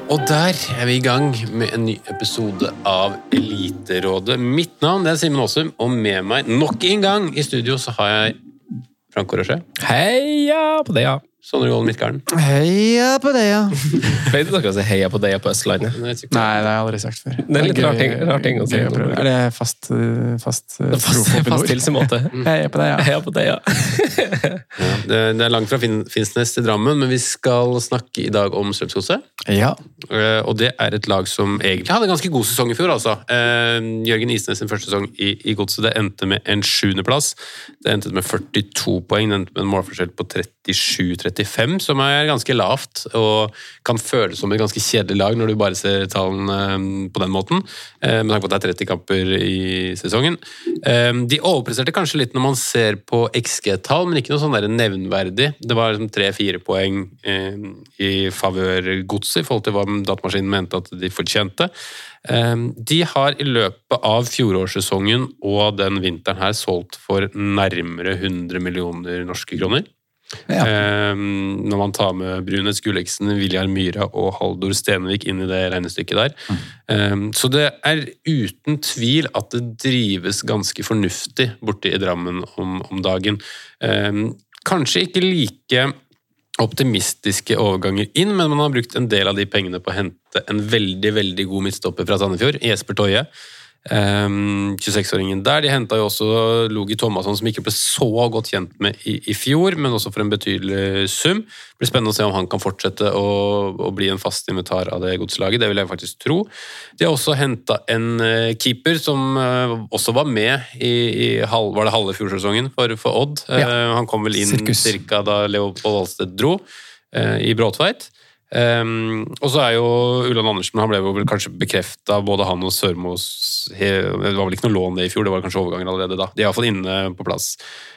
Og der vi I gang med en ny episode av Eliterådet. Mitt navn det Simen Aasum, og med meg nok en gang I studio så har jeg Frank Roche. Heia på det, ja. Sondre Gålen Midtgarden. Heia på det, ja. Pleide dere å si heia på det på Østlandet? Nei, det har jeg aldri sagt før. Det litt rar ting å si. Er det fast tilsemåte? Heia på det, ja. Heia på det, ja. Ja, det langt fra Finnsnes til Drammen, men vi skal snakke I dag om Strømsgodset. Ja. Og det et lag som egentlig hadde en ganske god sesong I fjor, altså. Jørgen Isnes sin første sesong I Godset, det endte med en 7. plass. Det endte med 42 poeng, det endte med en målforskjell på 37-35, som ganske lavt, og kan føles som et ganske kjedelig lag når du bare ser tallene på den måten, med tanke på at det 30 kamper I sesongen. De overpresterte kanskje litt når man ser på XG-tall, men ikke noe sånn der nevnverdig. Det var liksom 3-4 poeng I favør Godset, I forhold til hva datamaskinen mente at de fortjente. De har I løpet av fjorårssesongen og den vinteren her solgt for nærmere 100 millioner norske kroner. Ja. Når man tar med Brunes Gulliksen, Viljar Myra og Haldor Stenevik inn I det regnestykket der. Så det uten tvil at det drives ganske fornuftig borte I Drammen om dagen. Kanskje ikke like optimistiske overganger inn, men man har brukt en del av de pengene på å hente en veldig, veldig god midtstopper fra Sandefjord, Jesper Toje. 26-åringen der. De hentet jo også Logi Thomasson, som ikke ble så godt kjent med I fjor, men også for en betydelig sum. Det blir spennende å se om han kan fortsette å bli en fast invitar av det godslaget. Det vil jeg faktisk tro. De har også hentet en keeper som også var med var det halve fjorsesongen for Odd. Ja. Han kom vel inn cirka da Leopold Valsted dro I Bråtveit. Og så jo Ulland Andersen, han ble vel kanskje bekreftet både han og Sørmås, det var vel ikke noe lån det I fjor, det var kanskje overganger allerede da, de har I hvert fall inne på plass.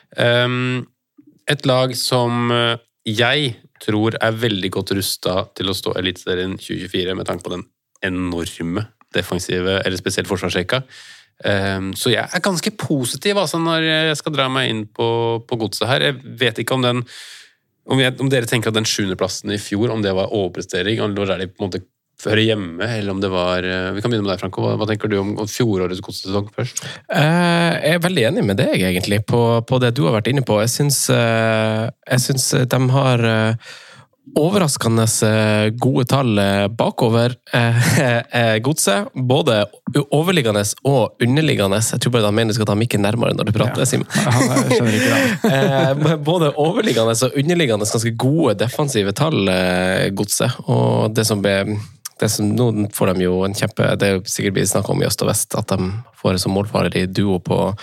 Et lag som jeg tror veldig godt rustet til å stå Eliteserien 2024 med tanke på den enorme defensive, eller spesielt forsvarsrekka. Så jeg ganske positiv altså, når jeg skal dra meg inn på godset her. Jeg vet ikke om dere tenker at den 7. plassen I fjor, om det var overprestering, eller det på en måte hører hjemme, eller om det var... Vi kan begynne med deg, Franco. Hva tenker du om fjorårets godsesesong først? Jeg veldig enig med deg, egentlig, på det du har vært inne på. Jeg synes de har... overraskende gode tall bakover godset, både overliggende og underliggende. Jeg tror bare de mener du skal ta mikken nærmere når du prater, Simen. Ja, jeg skjønner ikke det. Både overliggende og underliggende ganske gode defensive tall godset, og det som nå får de jo en kjempe, det sikkert blir snakket om I øst og vest, at de får som målfarer I duo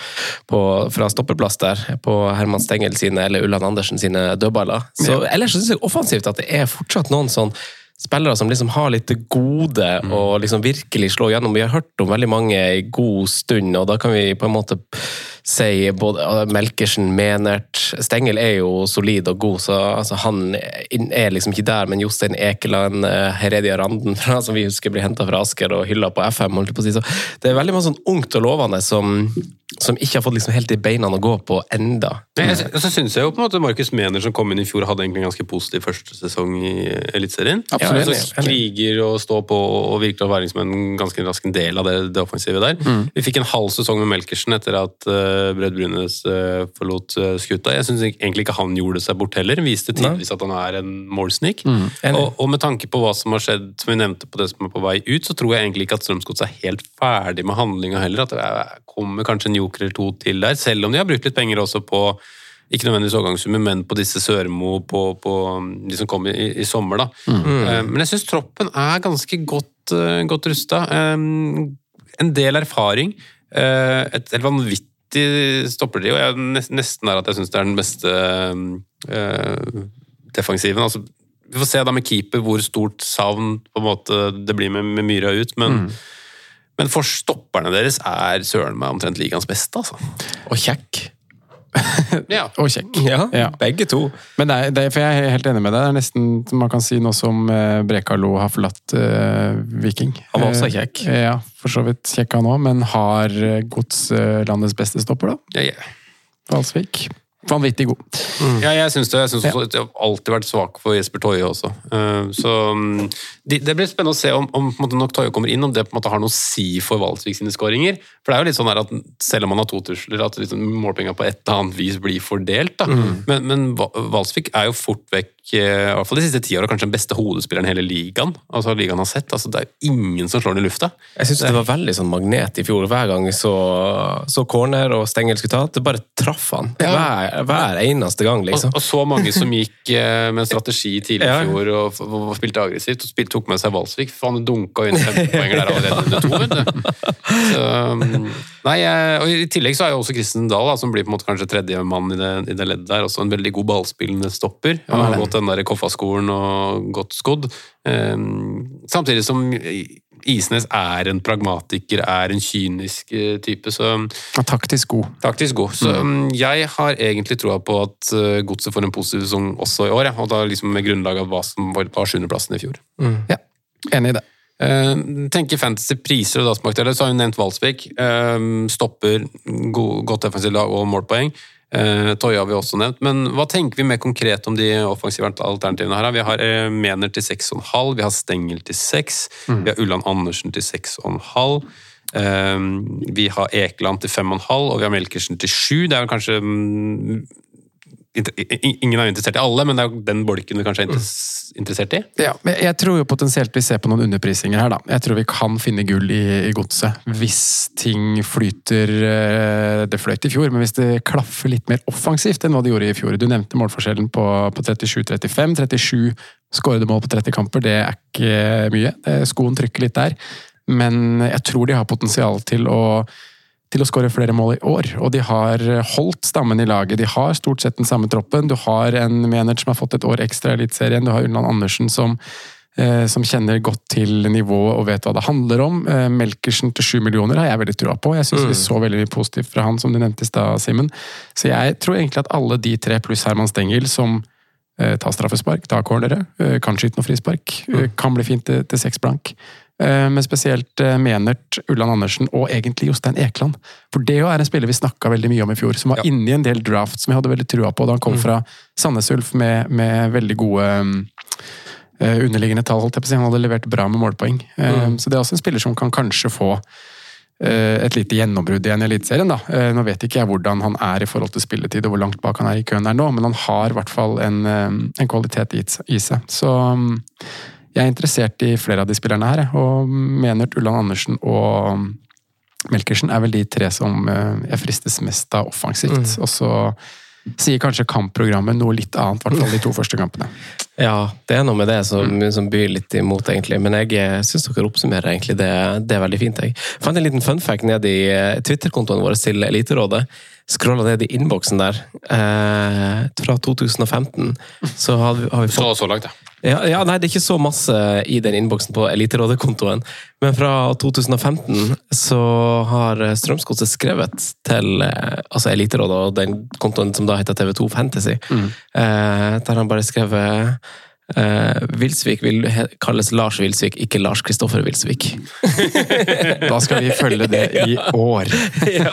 fra stoppeplass der, på Herman Stengel sine, eller Ulland Andersen sine dødballer. Så ellers synes jeg offensivt at det fortsatt noen sånn spillere som liksom har litt gode og liksom virkelig slå gjennom. Vi har hørt om veldig mange I god stund, og da kan vi på en måte si både Melkersen, Menert, Stengel jo solid og god, så altså, han liksom ikke der, men Jostein Ekeland, Heredia Randen, som vi husker blir hentet fra Asker og hylla på FM, holdt på å si. Så det veldig mye sånn ungt og lovende som ikke har fått liksom helt I beina å gå på enda. Så synes jeg jo på en måte Markus Mener som kom inn I fjor hadde egentlig en ganske positiv første sesong I Eliteserien. Absolutt. Så kriger og stå på og virkelig å være liksom en ganske rask del av det offensive der. Vi fikk en halv sesong med Melkersen etter at Brød Brunes forlot skuta. Jeg synes egentlig ikke han gjorde seg bort heller. Viste tidligvis at han en målsnik. Og med tanke på hva som har skjedd, som vi nevnte på det som på vei ut, så tror jeg egentlig ikke at Strømsgodset helt ferdig med handlinga heller. At det kommer kanskje en joker eller to til der, selv om de har brukt litt penger også på, ikke nødvendigvis overgangssummer, men på disse Sørmo, på de som kom I sommer da. Men jeg synes troppen ganske godt rustet. En del erfaring, et vanvittig stopperdriv, og jeg nesten at jeg synes det den beste defensiven. Altså, vi får se da med keeper hvor stort savn på en måte det blir med Myra ut, men for stopperne deres søren meg omtrent ligaens beste, altså. Og kjekk. Ja. Og kjekk. Ja, begge to. Men for jeg helt enig med deg, det nesten, man kan si noe som Brekalo har forlatt Viking. Han var også kjekk. Ja, for så vidt kjekk han også, men har godslandets beste stopper da? Ja. Valsvik. vanvittig god. Ja, jeg synes det. Jeg synes også, jeg har alltid vært svak for Jesper Toje også. Så det blir spennende å se om på en måte, når Toje kommer inn, om det på en måte har noe å si for Valsvik sine skåringer. For det er jo litt sånn her at selv om man har 2 tusler, at liksom målpenger på et eller annet vis blir fordelt. Da. Men Valsvik er jo fort vekk, i hvert fall de siste 10 årene, kanskje den beste hodespilleren i hele ligaen. Altså ligaen har sett. Altså, det er ingen som slår den i lufta. Jeg synes det var veldig sånn magnet i fjor. Hver gang så corner og Stengel skulle ta, det bare traff han. Hver eneste gang, liksom. Og så mange som gikk med en strategi tidlig i fjor og spilte aggressivt, og tok med seg Valsvik. For han dunket inn 15 poenger der allerede under 2, vet du. Så, og i tillegg så er jo også Christian Dahl, som blir på en måte kanskje tredje mann i det leddet der, også en veldig god ballspillende stopper. Han har gått den der Koffa-skolen og gått skodd. Samtidig som Isnes er en pragmatiker, er en kynisk type, så... Taktisk god. Taktisk god. Så jeg har egentlig troa på at Godset får en positiv sesong også i år, og da liksom med grunnlag av hva som var 7.-plassen i fjor. Ja, enig i det. Tenker fantasy priser og da smakte det, så har vi nevnt Valsvik, stopper, godt defensivt lag og målpoeng. Toje har vi også nevnt, men hva tenker vi mer konkret om de offensive alternativene her? Vi har Mener til 6,5, vi har Stengel til 6, vi har Ulland Andersen til 6,5, vi har Ekeland til 5,5, og vi har Melkersen til 7. Det er vel kanskje ingen er interessert i alle, men det er jo den bolken vi kanskje er interessert i. Ja, men jeg tror jo potensielt vi ser på noen underprisinger her da. Jeg tror vi kan finne gull i Godset hvis ting flyter, det fløyt i fjor, men hvis det klaffer litt mer offensivt enn hva det gjorde i fjor. Du nevnte målforskjellen på 37-35, 37 skårede mål på 30 kamper, det er ikke mye. Skoen trykker litt der, men jeg tror de har potensial til å skåre flere mål i år, og de har holdt stammen i laget. De har stort sett den samme troppen. Du har en Mener som har fått et år ekstra i Eliteserien. Du har Ulland Andersen som kjenner godt til nivået og vet hva det handler om. Melkersen til 7 millioner har jeg veldig troa på. Jeg synes vi så veldig mye positivt fra han, som du nevnte i stad, Simen. Så jeg tror egentlig at alle de 3 pluss Herman Stengel som tar straffespark, tar cornere, kan skyte noe frispark, kan bli fint til 6 blank. Men spesielt Menert, Ulland Andersen og egentlig Jostein Ekeland. For det er en spiller vi snakket veldig mye om i fjor, som var inne i en del draft som jeg hadde veldig trua på da han kom fra Sandnes Ulf med veldig gode underliggende tall, holdt jeg på å si. Han hadde levert bra med målpoeng. Så det er også en spiller som kan kanskje få et lite gjennombrudd i en eliteserien da. Nå vet ikke jeg hvordan han er i forhold til spilletid og hvor langt bak han er i køen her nå, men han har i hvert fall en kvalitet i seg. Så jeg er interessert i flere av de spillerne her, og Menert, Ulland Andersen og Melkersen er vel de 3 som jeg fristes mest av offensivt. Og så sier kanskje kampprogrammet noe litt annet, i hvert fall de 2 første kampene. Ja, det er noe med det som byr litt imot egentlig, men jeg synes dere oppsummerer egentlig det er veldig fint. Jeg fant en liten fun fact ned i Twitter-kontoen vår til Eliterådet, scrollet ned i innboksen der, fra 2015, så har vi fått... Så langt, ja. Ja, nei, det er ikke så masse i den innboksen på Eliterådet-kontoen, men fra 2015 så har Strømsgodset skrevet til Eliterådet og den kontoen som da heter TV2 Fantasy, der han bare skrevet Vilsvik vil kalles Lars Vilsvik, ikke Lars Kristoffer Vilsvik. Da skal vi følge det i år. Ja.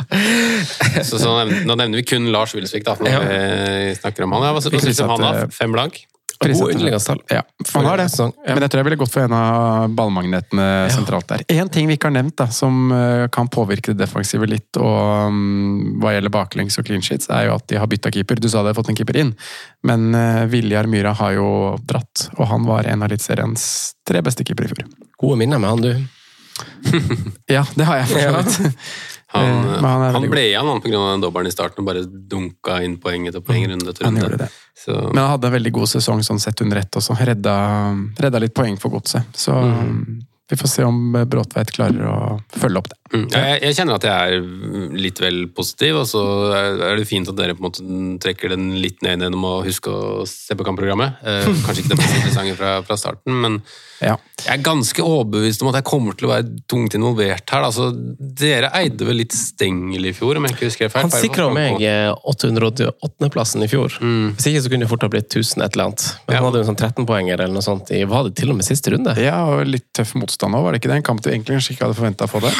Så nå nevner vi kun Lars Vilsvik da, når vi snakker om han. Hva synes du om han har? 5 blank? God underliggende ja, han har det. Men jeg tror jeg ville gått for en av ballmagnetene sentralt der. En ting vi ikke har nevnt da, som kan påvirke det defensive litt, og hva gjelder baklengs og clean sheets, er jo at de har byttet keeper. Du sa de har fått en keeper inn, men Viljar Myra har jo dratt, og han var en av Eliteseriens 3 beste keeper i fjor. Gode minner med han, du. Ja, det har jeg forstått. Han ble igjen på grunn av den dobbelen i starten og bare dunka inn poeng etter poeng runde etter runde. Han gjorde det. Men han hadde en veldig god sesong sånn sett under ett også. Redda litt poeng for Godset. Så vi får se om Bråtveit klarer å følge opp det. Jeg kjenner at jeg er litt vel positiv, og så er det fint at dere på en måte trekker den litt ned gjennom å huske å se på kampprogrammet. Kanskje ikke det mest interessante fra starten, men jeg er ganske overbevist om at jeg kommer til å være tungt involvert her. Altså, dere eide vel litt Stengel i fjor, om jeg ikke husker feil. Han sikret meg 808-plassen i fjor. Hvis ikke så kunne det fort ha blitt 1000 et eller annet. Men han hadde jo en sånn 13-poenger eller noe sånt. Var det til og med siste runde? Ja, og litt tøff motstand også, var det ikke det? En kamp du egentlig ikke hadde forventet å få det? Ja,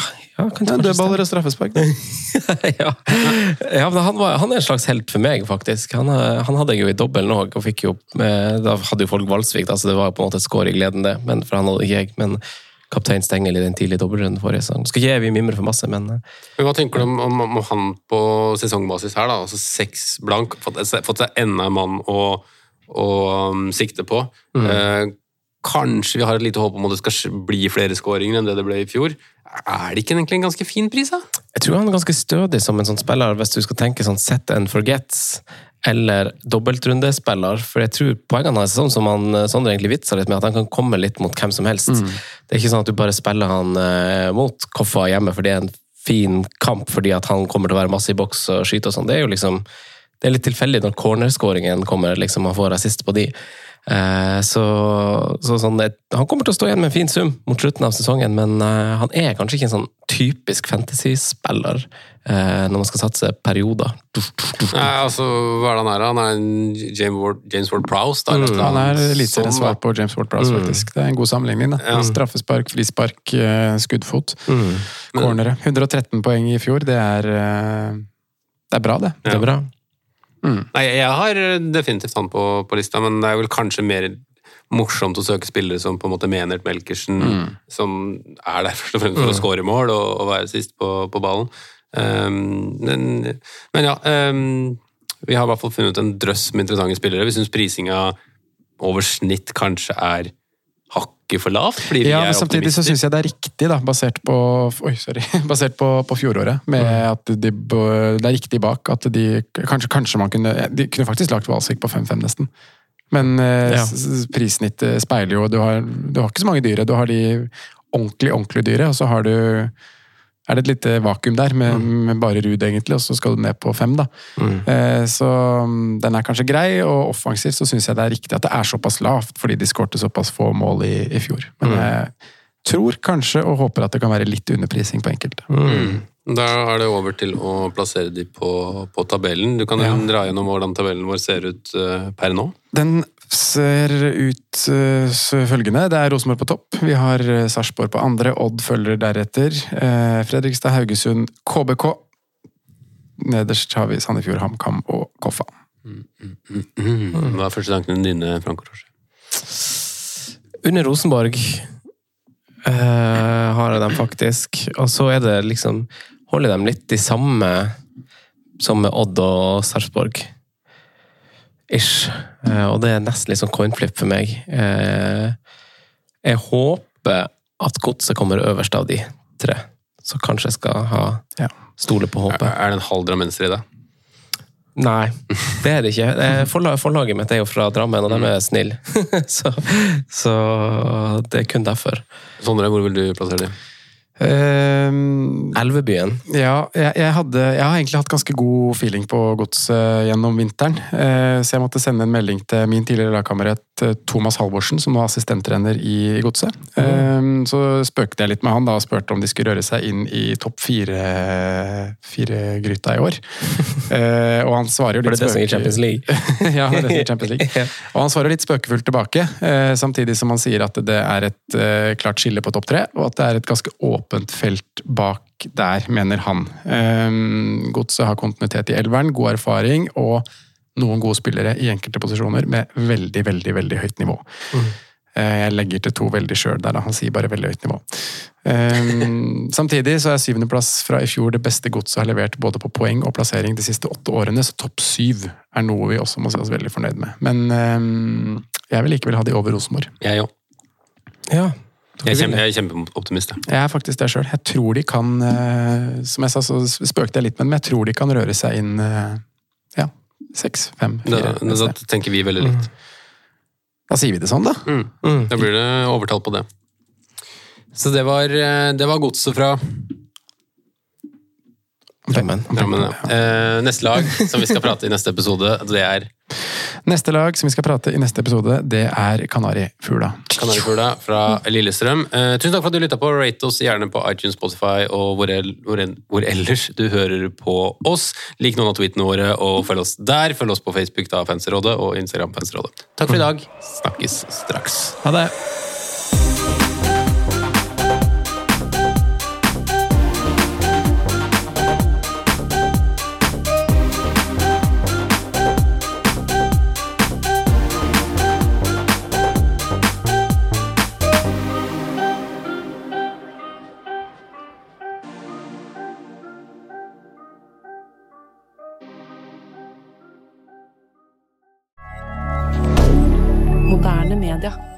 Ja, dødballer og straffespark. ja, men han en slags helt for meg, faktisk. Han hadde jeg jo i dobbel nå, og fikk jo, da hadde jo folk Valsvik, så det var på en måte et skår i gleden det, men for han hadde ikke jeg, men kaptein Stengel i den tidlige dobbeltrunden forrige sesong. Skal ikke vi mimre for masse, men hva tenker du om han på sesongbasis her da? Altså 6 blank, fått seg enda en mann å sikte på. Kanskje vi har et lite håp om at det skal bli flere skåringer enn det ble i fjor. Det ikke egentlig en ganske fin pris da? Jeg tror han ganske stødig som en sånn spiller, hvis du skal tenke sånn set and forgets, eller dobbeltrundespiller, for jeg tror poengene hans sånn som Sondre egentlig vitser litt med, at han kan komme litt mot hvem som helst. Det ikke sånn at du bare spiller han mot Koffa hjemme, for det en fin kamp, fordi at han kommer til å være masse i boks og skyte og sånn. Det jo liksom, det litt tilfeldig når cornerskåringen kommer, liksom, han får assist på de. Så sånn, han kommer til å stå igjen med en fin sum mot slutten av sesongen, men han kanskje ikke en sånn typisk fantasy-spiller når man skal satse perioder. Nei, altså, hva han er? Han en James Ward-Prowse? Han elitserien svar på James Ward-Prowse, faktisk. Det en god sammenligning. Da. Straffespark, frispark, skuddfot, cornere. 113 poeng i fjor, det bra, det. Det bra. Nei, jeg har definitivt han på lista, men det vel kanskje mer morsomt å søke spillere som på en måte Menert Melkersen, som der først og fremst for å skåre mål og være sist på ballen. Men ja, vi har i hvert fall funnet en drøss med interessante spillere. Vi synes prisinga over snitt kanskje hakket for lavt, fordi vi men samtidig så synes jeg det riktig da, basert på fjoråret, med at det riktig bak, at kanskje man de kunne faktisk lagt Valsvik på 5-5 nesten. Men prissnittet speiler jo, du har ikke så mange dyre, du har de ordentlig dyre, og så har du det et lite vakuum der, med bare Rud egentlig, og så skal du ned på 5 da. Så den kanskje grei, og offensivt så synes jeg det riktig at det såpass lavt, fordi de skårte såpass få mål i fjor. Men jeg tror kanskje, og håper at det kan være litt underprising på enkelte. Da det over til å plassere de på tabellen. Du kan dra gjennom hvordan tabellen vår ser ut per nå. Den ser ut følgende. Det Rosenborg på topp. Vi har Sarpsborg på andre. Odd følger deretter. Fredrikstad, Haugesund, KBK. Nederst har vi Sandefjord, HamKam og Koffa. Hva første tankene dine, Frank Roche? Under Rosenborg har jeg dem faktisk. Og så det liksom holder dem litt i samme som med Odd og Sarpsborg. Ish. Og det nesten litt sånn coinflip for meg. Jeg håper at Godset kommer øverst av de 3. Så kanskje jeg skal ha stole på håpet. Det en halv drammenser i det? Nei, det det ikke. Forlaget mitt jo fra Drammen, og de snill. så det kun derfor. Sondre, hvor vil du plassere det? Elvebyen. Ja, jeg har egentlig hatt ganske god feeling på Godset gjennom vinteren, så jeg måtte sende en melding til min tidligere lagkamerat Thomas Halvorsen, som nå assistenttrener i Godset. Så spøkte jeg litt med han da, og spurte om de skulle røre seg inn i topp 4 gryta i år. Og han svarer jo litt det som i Champions League? Ja, det som i Champions League. Og han svarer litt spøkefullt tilbake, samtidig som han sier at det et klart skille på topp 3, og at det et ganske åpent felt bak der, mener han. Godset har kontinuitet i elveren, god erfaring, og noen gode spillere i enkelte posisjoner med veldig, veldig, veldig høyt nivå. Jeg legger til 2 veldig selv der, da. Han sier bare veldig høyt nivå. Samtidig så 7. plass fra i fjor det beste Godset har levert både på poeng og plassering de siste 8 årene, så topp 7 noe vi også må se oss veldig fornøyd med. Men jeg vil likevel ha de over Rosenborg. Jeg òg. Ja. Jeg kjempeoptimist. Jeg faktisk det selv. Jeg tror de kan, som jeg sa, så spøkte jeg litt, men jeg tror de kan røre seg inn 6, 5, 4. Da tenker vi veldig likt. Da sier vi det sånn, da. Da blir det overtalt på det. Så det var Godset fra Drammen. Neste lag som vi skal prate i neste episode, det Neste lag som vi skal prate i neste episode, det Kanarifugla. Kanarifugla fra Lillestrøm. Tusen takk for at du lyttet på. Rate oss gjerne på iTunes, Spotify og hvor ellers du hører på oss. Lik noen av tweetene våre og følg oss der. Følg oss på Facebook da, Fanserådet, og Instagram Fanserådet. Takk for i dag. Snakkes straks. Ha det. Media.